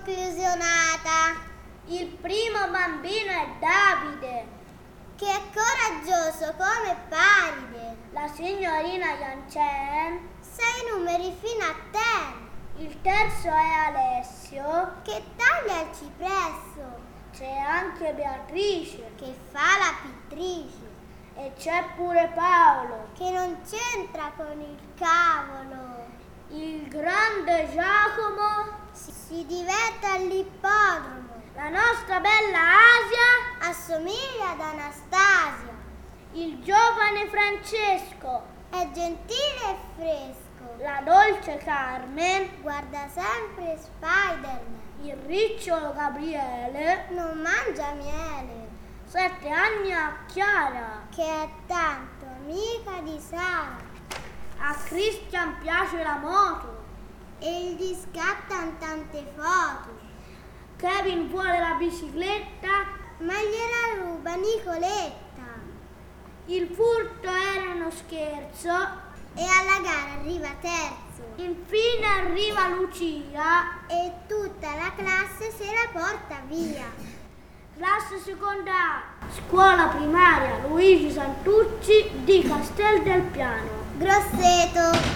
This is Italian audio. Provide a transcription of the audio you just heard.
sconclusionata. Il primo bambino è Davide, che è coraggioso come Paride. la signorina Yancen, 6 numeri fino a 10. il terzo è Alessio, che taglia il cipresso. c'è anche Beatrice, che fa la pittrice. e c'è pure Paolo, che non c'entra con il cavolo. il grande Giacomo, si diverte all'ippodromo. la nostra bella Asia, assomiglia ad Anastasia. il giovane Francesco, è gentile e fresco. la dolce Carmen, guarda sempre Spider-Man. il ricciolo Gabriele, non mangia miele. 7 anni a Chiara, che è tanto amica di Sara. a Christian piace la moto e gli scattano tante foto. Kevin vuole la bicicletta, ma gliela ruba Nicoletta. Il furto era uno scherzo e alla gara arriva terzo. Infine arriva Lucia e tutta la classe se la porta via. Classe seconda A, scuola primaria Luigi Santucci di Castel del Piano, Grosseto.